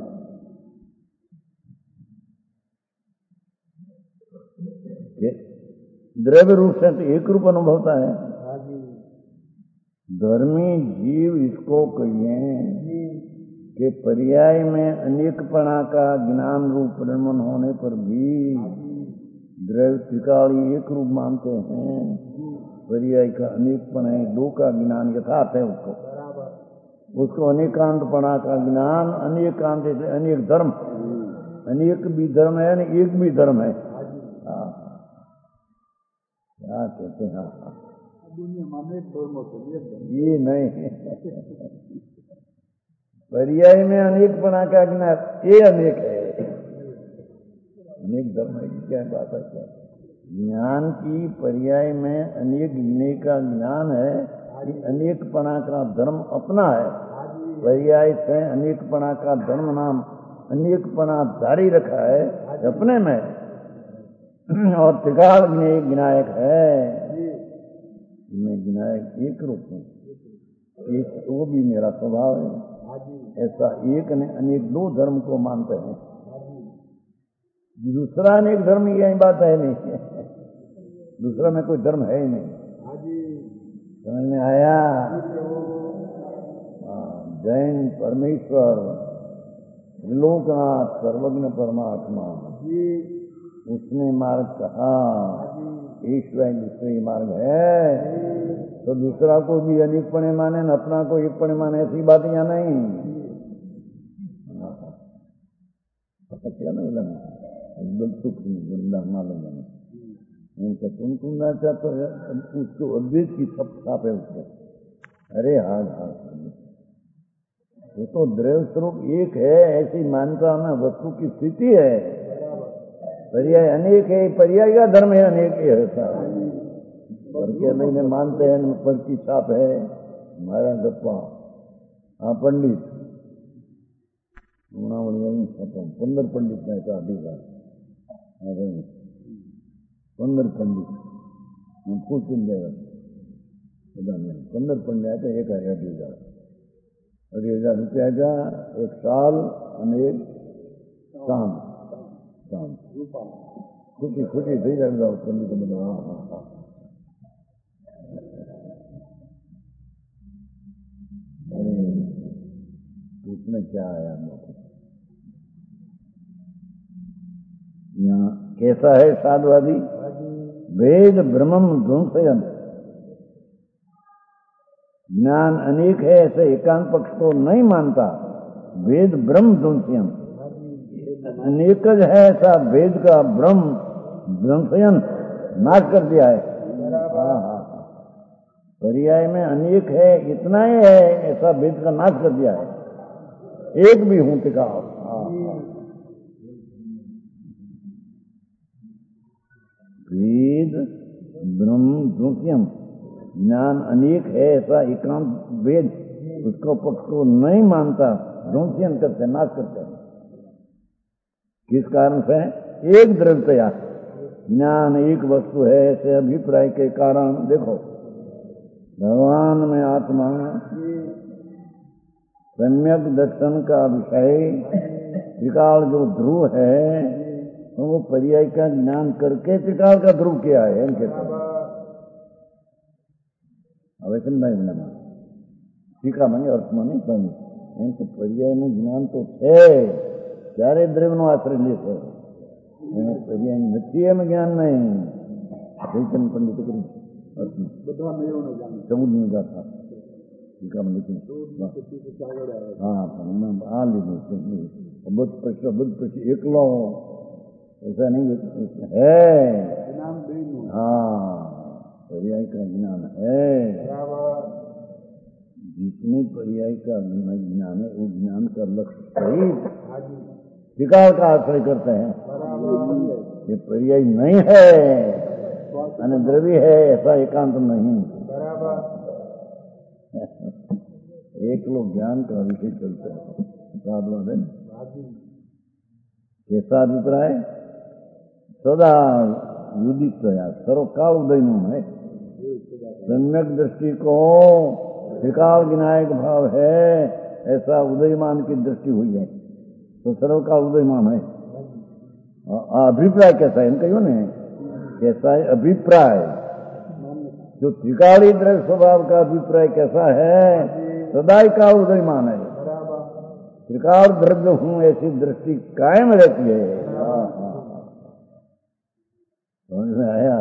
द्रव्य रूप से तो एक रूप अनुभवता है। धर्मी जीव इसको कहिए कि पर्याय में अनेकपणा का ज्ञान रूप परिणमन होने पर भी द्रव्य त्रिकाली एक रूप मानते हैं। पर्याय का अनेकपण है, दो का ज्ञान यथार्थ है उसको अनेकांतपणा का ज्ञान, अनेकांत अनेक धर्म, अनेक भी धर्म है न एक भी धर्म है। क्या कहते हैं ये नहीं पर्याय में अनेकपणा का ज्ञान ये अनेक है, अनेक धर्म है। क्या बात है, क्या ज्ञान की पर्याय में अनेक गिने का ज्ञान है, अनेकपणा का धर्म अपना है। पर्याय से अनेकपणा का धर्म नाम अनेकपणा जारी रखा है अपने में, और त्रिकाल विनायक है, मैं विनायक एक रूप हूँ, एक वो भी मेरा स्वभाव है। ऐसा एक ने अनेक दो धर्म को मानते हैं, दूसरा अनेक धर्म यही बात है नहीं, दूसरा में कोई धर्म है ही नहीं। समझ में आया? जैन परमेश्वर त्रिलोकनाथ सर्वज्ञ परमात्मा, उसने मार्ग कहा, ईश्वर दूसरे मार्ग है, तो दूसरा को भी अनेकपणे माने न अपना को एकपणे माने, ऐसी बात यहाँ नहीं। क्या नहीं लगा एकदम सुख मालूम उनका कुमकुमना चाहता है, उसको अद्वैत की छाप है उसको। अरे हाँ हाँ, वो तो द्रव्य स्वरूप एक है, ऐसी मान्यता में वस्तु की स्थिति है। पर्याय अनेक है, पर्याय का धर्म है अनेक है, ऐसा पर क्या नहीं मानते हैं, पर की छाप है। हमारा गप्पा हाँ पंडित 15 पंडित ने कहा अधिकार 15 पंडित हम पूछ जाएगा 15 पंडित आए तो 1,000 रुपया का एक साल अनेक काम खुशी खुशी થઈ જાય पंडित को बता। उसमें क्या आया यहाँ कैसा है साधुवादी? वेद ब्रह्म ध्वंसयन, ज्ञान अनेक है ऐसे एकांत पक्ष को नहीं मानता। वेद ब्रह्म ध्वंसयन, अनेक है ऐसा वेद का ब्रह्म ध्वंसयन नाश कर दिया है। पर्याय में अनेक है इतना ही है ऐसा वेद का नाश कर दिया है, एक भी हूं टिका। वेद ब्रह्म ध्वंसयन, ज्ञान अनेक है ऐसा एकांत वेद उसको पक्ष को नहीं मानता, ध्वंसयन करते नाश करते हैं। किस कारण से? एक द्रव्यतया, ज्ञान एक वस्तु है ऐसे अभिप्राय के कारण। देखो भगवान में आत्मा सम्यक दर्शन का विषय त्रिकाल जो ध्रुव है, तो वो पर्याय का ज्ञान करके त्रिकाल का ध्रुव किया है इनके अवैतन नहीं टीका मानी अर्थ मानी बनी एम तो पर्याय નું જ્ઞાન તો છે, ત્યારે દ્રવ્યનો આશ્રય લે છે, એને पर्याय નથી એમ જ્ઞાન નહીં। વૈતન પંડિત કરી બધા મેળવનો જ્ઞાન 14 ની ગાથા ટીકા માં લીધી। હા પણ આ લીધું છે અબધ પછી એકલો ऐसा नहीं है, हाँ पर्याय का ज्ञान है। जितनी पर्याय का ज्ञान है वो ज्ञान का लक्ष्य सही त्रिकाल का आश्रय करते हैं। ये पर्याय नहीं है द्रव्य है ऐसा एकांत नहीं। एक लोग ज्ञान का विषय चलते हैं साधवाद है। कैसा अभिप्राय? सदा युदित सर्वकाल उदयमान है, सम्यक दृष्टि को त्रिकाल विनायक भाव है, ऐसा उदयमान की दृष्टि हुई है तो सर्वकाल उदयमान है। अभिप्राय कैसा है इनका? ने कैसा है अभिप्राय? जो त्रिकाली दृश्य स्वभाव का अभिप्राय कैसा है? सदाई काल उदयमान है, त्रिकाल द्रव्य हूं ऐसी दृष्टि कायम रहती है। समझ में आया?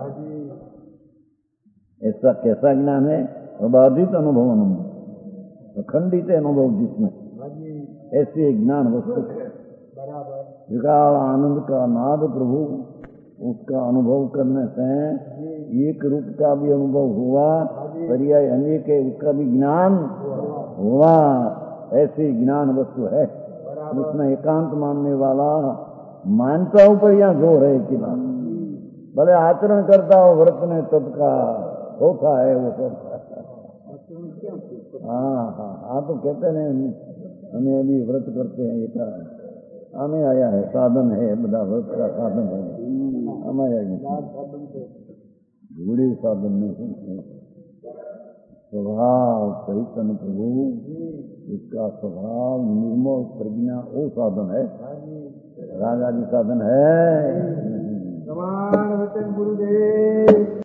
ऐसा कैसा ज्ञान है? अबाधित अनुभव, अखंडित अनुभव जिसमें, ऐसे ज्ञान वस्तु त्रिकाल आनंद का नाद प्रभु, उसका अनुभव करने से एक रूप का भी अनुभव हुआ, पर्याय अनेक है उसका भी ज्ञान हुआ। ऐसी ज्ञान वस्तु है, उसमें एकांत मानने वाला मानता हूं पर यहां जोर है कि बात, भले आचरण करता हो व्रत में तब का होता है वो सब। हाँ तो कहते नहीं हमें अभी व्रत करते हैं, ये क्या हमें आया है साधन है, बड़ा व्रत का साधन है हमें, बूढ़े साधन नहीं है। स्वभाव चैतन्य प्रभु, इसका स्वभाव निर्मल प्रज्ञा वो साधन है, राजा जी साधन है। गुरुदेव।